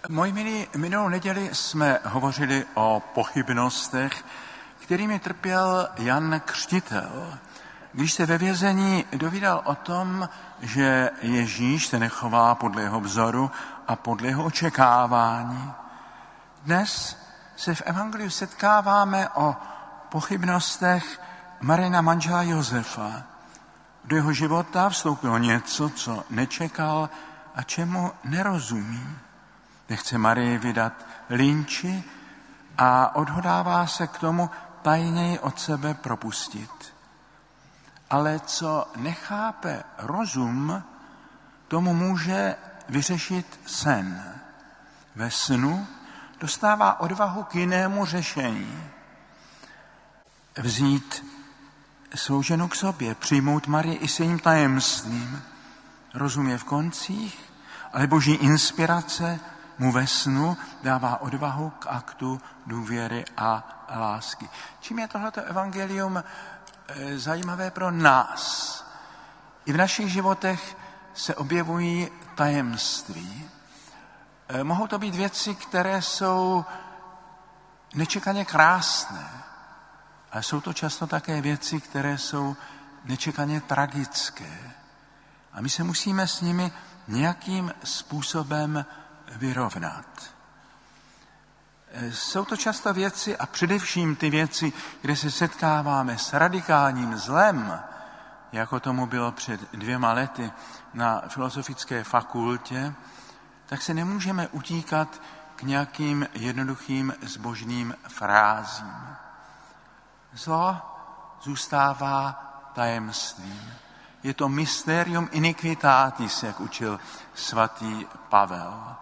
Moji milí, minulou neděli jsme hovořili o pochybnostech, kterými trpěl Jan Křtitel, když se ve vězení dovídal o tom, že Ježíš se nechová podle jeho vzoru a podle jeho očekávání. Dnes se v evangeliu setkáváme o pochybnostech Marijina manžela Josefa. Do jeho života vstoupilo něco, co nečekal a čemu nerozumí. Nechce Marii vydat lynči a odhodává se k tomu tajněji od sebe propustit. Ale co nechápe rozum, tomu může vyřešit sen. Ve snu dostává odvahu k jinému řešení. Vzít svou ženu k sobě, přijmout Marii i s jejím tajemstvím. Rozum je v koncích, ale boží inspirace mu ve snu dává odvahu k aktu důvěry a lásky. Čím je tohleto evangelium zajímavé pro nás? I v našich životech se objevují tajemství. Mohou to být věci, které jsou nečekaně krásné, ale jsou to často také věci, které jsou nečekaně tragické. A my se musíme s nimi nějakým způsobem vyrovnat. Jsou to často věci, a především ty věci, kde se setkáváme s radikálním zlem, jako tomu bylo před 2 lety na filozofické fakultě, tak se nemůžeme utíkat k nějakým jednoduchým zbožným frázím. Zlo zůstává tajemstvím. Je to mysterium iniquitatis, jak učil svatý Pavel.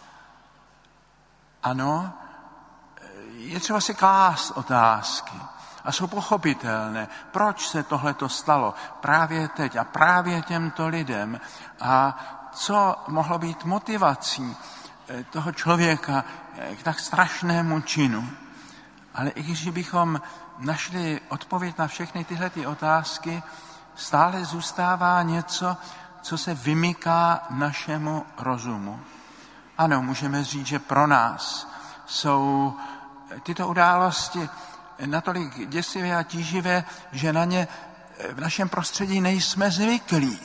Ano, je třeba si klást otázky a jsou pochopitelné. Proč se tohleto stalo právě teď a právě těmto lidem? A co mohlo být motivací toho člověka k tak strašnému činu? Ale i když bychom našli odpověď na všechny tyhle otázky, stále zůstává něco, co se vymyká našemu rozumu. Ano, můžeme říct, že pro nás jsou tyto události natolik děsivé a tíživé, že na ně v našem prostředí nejsme zvyklí.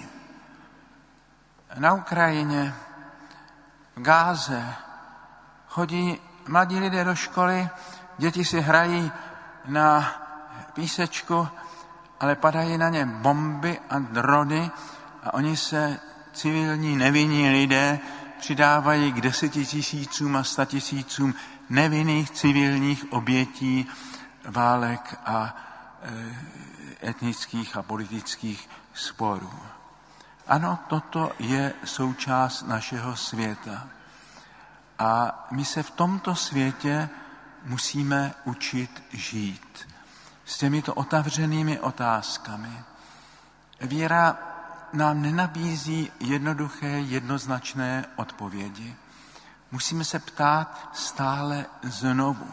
Na Ukrajině, v Gáze chodí mladí lidé do školy, děti si hrají na písečku, ale padají na ně bomby a drony a oni se, civilní nevinní lidé, přidávají k 10 000 a 100 000 nevinných civilních obětí válek a etnických a politických sporů. Ano, toto je součást našeho světa. A my se v tomto světě musíme učit žít s těmito otevřenými otázkami. Víra nám nenabízí jednoduché, jednoznačné odpovědi. Musíme se ptát stále znovu.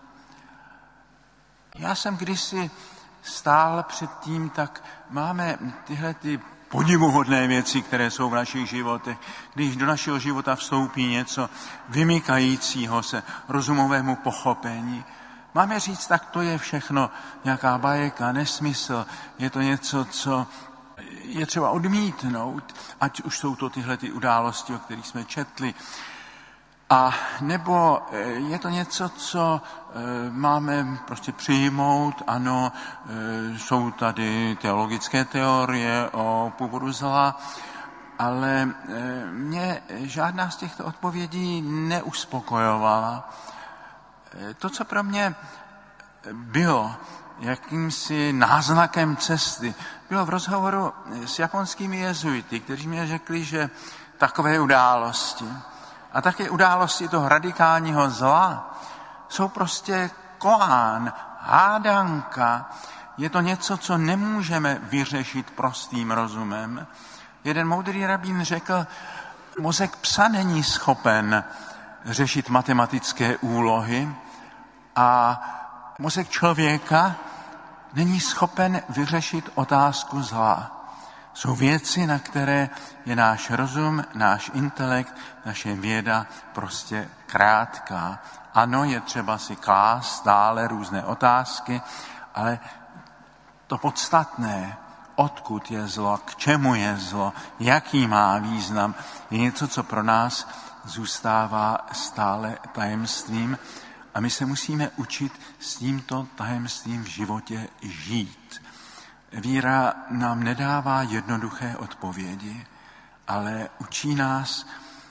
Já jsem kdysi stál před tím, tak máme tyhle podivuhodné věci, které jsou v našich životech, když do našeho života vstoupí něco vymykajícího se rozumovému pochopení. Máme říct, tak to je všechno nějaká bajeka, nesmysl, je to něco, co je třeba odmítnout, ať už jsou to tyhle události, o kterých jsme četli, a nebo je to něco, co máme prostě přijmout, ano, jsou tady teologické teorie o původu zla, ale mě žádná z těchto odpovědí neuspokojovala. To, co pro mě bylo jakýmsi náznakem cesty, bylo v rozhovoru s japonskými jezuity, kteří mi řekli, že takové události a také události toho radikálního zla jsou prostě koán, hádanka. Je to něco, co nemůžeme vyřešit prostým rozumem. Jeden moudrý rabín řekl, mozek psa není schopen řešit matematické úlohy a mozek člověka není schopen vyřešit otázku zla. Jsou věci, na které je náš rozum, náš intelekt, naše věda prostě krátká. Ano, je třeba si klást stále různé otázky, ale to podstatné, odkud je zlo, k čemu je zlo, jaký má význam, je něco, co pro nás zůstává stále tajemstvím a my se musíme učit s tímto tajemstvím v životě žít. Víra nám nedává jednoduché odpovědi, ale učí nás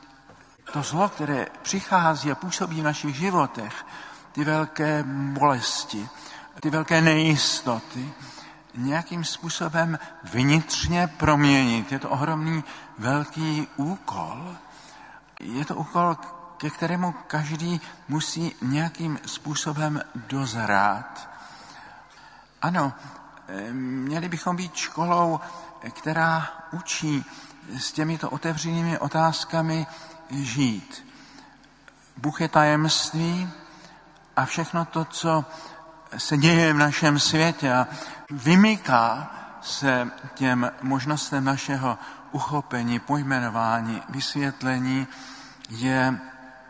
to zlo, které přichází a působí v našich životech, ty velké bolesti, ty velké nejistoty, nějakým způsobem vnitřně proměnit. Je to ohromný velký úkol. Je to úkol, ke kterému každý musí nějakým způsobem dozrát. Ano, měli bychom být školou, která učí s těmito otevřenými otázkami žít. Bůh je tajemství a všechno to, co se děje v našem světě a vymyká se těm možnostem našeho uchopení, pojmenování, vysvětlení, je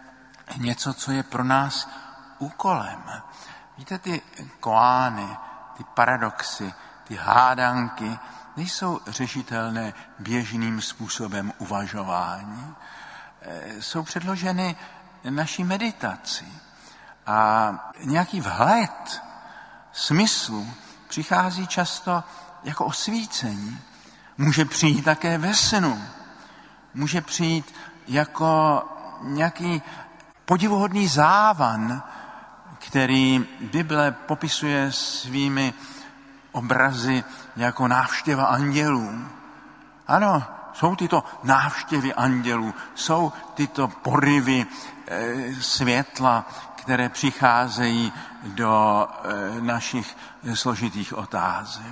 něco, co je pro nás úkolem. Víte, ty koány, ty paradoxy, ty hádanky nejsou řešitelné běžným způsobem uvažování. Jsou předloženy naší meditaci a nějaký vhled smyslu přichází často jako osvícení. Může přijít také ve snu. Může přijít jako nějaký podivuhodný závan, který Bible popisuje svými obrazy jako návštěva andělů. Ano, jsou tyto návštěvy andělů, jsou tyto porivy světla, které přicházejí do našich složitých otázek.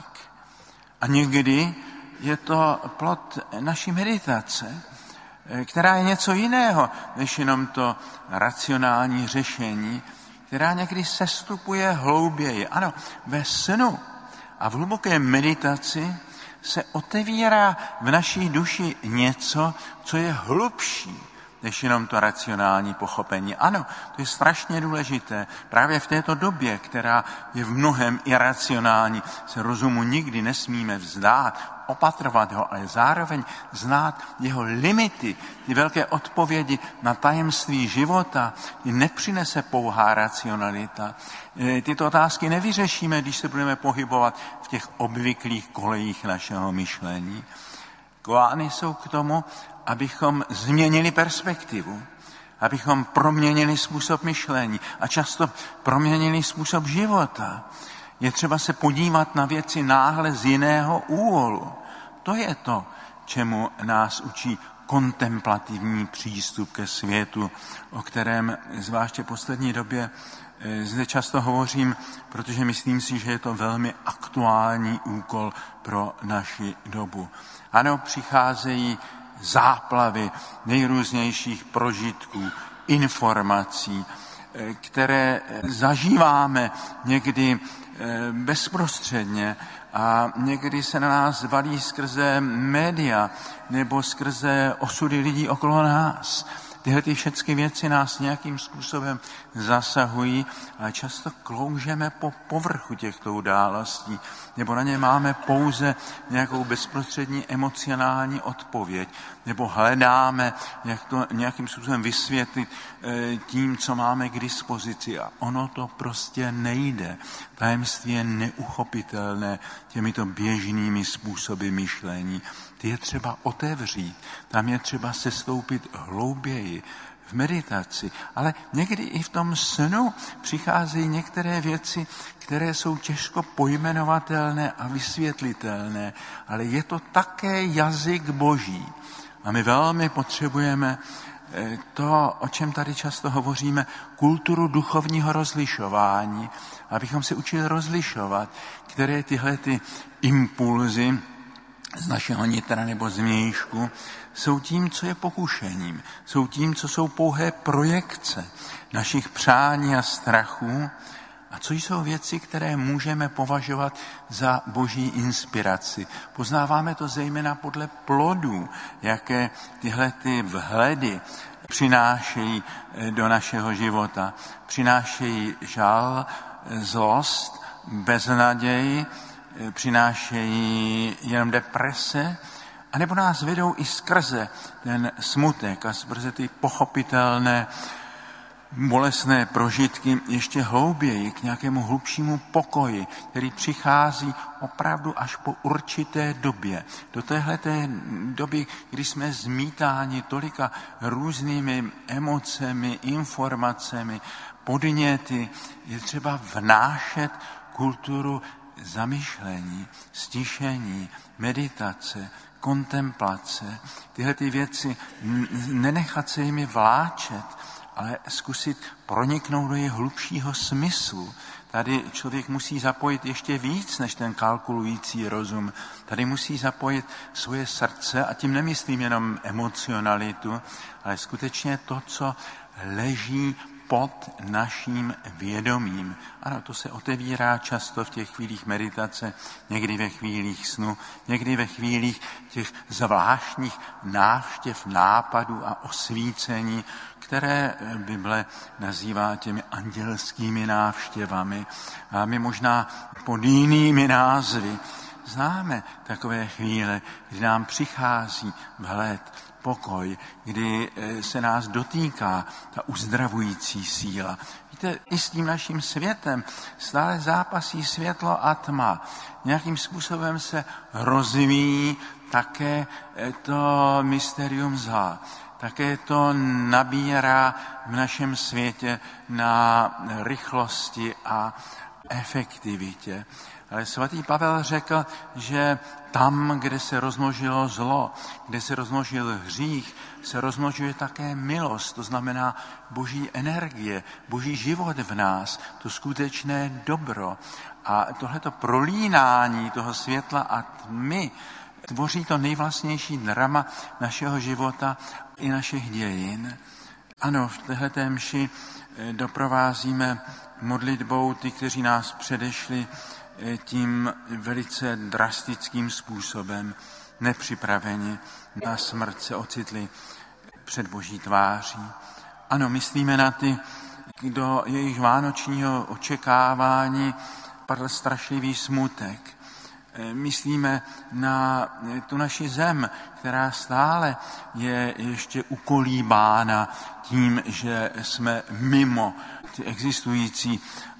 A někdy je to plod naší meditace, která je něco jiného, než jenom to racionální řešení, která někdy sestupuje hlouběji. Ano, ve snu a v hluboké meditaci se otevírá v naší duši něco, co je hlubší než jenom to racionální pochopení. Ano, to je strašně důležité. Právě v této době, která je v mnohem iracionální, se rozumu nikdy nesmíme vzdát, opatrovat ho, ale zároveň znát jeho limity, ty velké odpovědi na tajemství života, ty nepřinese pouhá racionalita. Tyto otázky nevyřešíme, když se budeme pohybovat v těch obvyklých kolejích našeho myšlení. Koány jsou k tomu, abychom změnili perspektivu, abychom proměnili způsob myšlení a často proměnili způsob života. Je třeba se podívat na věci náhle z jiného úhlu. To je to, čemu nás učí kontemplativní přístup ke světu, o kterém zvláště v poslední době zde často hovořím, protože myslím si, že je to velmi aktuální úkol pro naši dobu. Ano, přicházejí záplavy nejrůznějších prožitků, informací, které zažíváme někdy bezprostředně a někdy se na nás valí skrze média nebo skrze osudy lidí okolo nás. Tyhle všechny věci nás nějakým způsobem zasahují a často kloužeme po povrchu těchto událostí, nebo na ně máme pouze nějakou bezprostřední emocionální odpověď, nebo hledáme, jak to nějakým způsobem vysvětlit tím, co máme k dispozici. A ono to prostě nejde. Tajemství je neuchopitelné těmito běžnými způsoby myšlení. Ty je třeba otevřít, tam je třeba sestoupit hlouběji v meditaci, ale někdy i v tom snu přicházejí některé věci, které jsou těžko pojmenovatelné a vysvětlitelné, ale je to také jazyk Boží. A my velmi potřebujeme to, o čem tady často hovoříme, kulturu duchovního rozlišování, abychom se učili rozlišovat, které tyhle ty impulzy z našeho nitra nebo zvnějšku jsou tím, co je pokušením, jsou tím, co jsou pouhé projekce našich přání a strachů, A co jsou věci, které můžeme považovat za boží inspiraci? Poznáváme to zejména podle plodů, jaké tyhle ty vhledy přinášejí do našeho života. Přinášejí žal, zlost, beznaděj, přinášejí jenom deprese, anebo nás vedou i skrze ten smutek a skrze ty pochopitelné bolestné prožitky ještě hlouběji k nějakému hlubšímu pokoji, který přichází opravdu až po určité době. Do téhleté doby, kdy jsme zmítáni tolika různými emocemi, informacemi, podněty, je třeba vnášet kulturu zamyšlení, stišení, meditace, kontemplace. Tyhle ty věci, nenechat se jimi vláčet, ale zkusit proniknout do jejich hlubšího smyslu. Tady člověk musí zapojit ještě víc než ten kalkulující rozum. Tady musí zapojit svoje srdce, a tím nemyslím jenom emocionalitu, ale skutečně to, co leží pod naším vědomím. Ano, to se otevírá často v těch chvílích meditace, někdy ve chvílích snu, někdy ve chvílích těch zvláštních návštěv, nápadů a osvícení, které Bible nazývá těmi andělskými návštěvami. A my možná pod jinými názvy známe takové chvíle, kdy nám přichází vhled, pokoj, kdy se nás dotýká ta uzdravující síla. Víte, i s tím naším světem stále zápasí světlo a tma. Nějakým způsobem se rozvíjí také to mysterium zla. Také to nabírá v našem světě na rychlosti a efektivitě. Ale svatý Pavel řekl, že tam, kde se rozmnožilo zlo, kde se rozmnožil hřích, se rozmnožuje také milost, to znamená boží energie, boží život v nás, to skutečné dobro. A tohleto prolínání toho světla a tmy tvoří to nejvlastnější drama našeho života i našich dějin. Ano, v téhleté mši doprovázíme modlitbou ty, kteří nás předešli, tím velice drastickým způsobem, nepřipraveni na smrt, se ocitli před boží tváří. Ano, myslíme na ty, do jejich vánočního očekávání padl strašlivý smutek. Myslíme na tu naši zem, která stále je ještě ukolíbána tím, že jsme mimo ty existující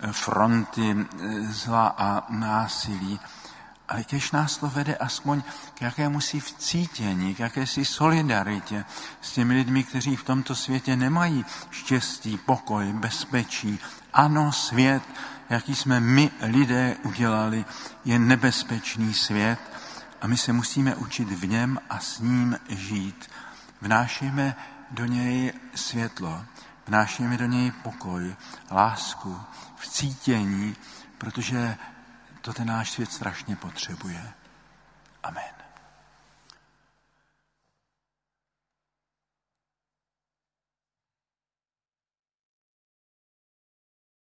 fronty zla a násilí. Ale kež nás to vede aspoň k jakémusi vcítění, k jakési solidaritě s těmi lidmi, kteří v tomto světě nemají štěstí, pokoj, bezpečí. Ano, svět, jaký jsme my lidé udělali, je nebezpečný svět a my se musíme učit v něm a s ním žít. Vnášíme do něj světlo, vnášíme do něj pokoj, lásku, vcítění, protože to ten náš svět strašně potřebuje. Amen.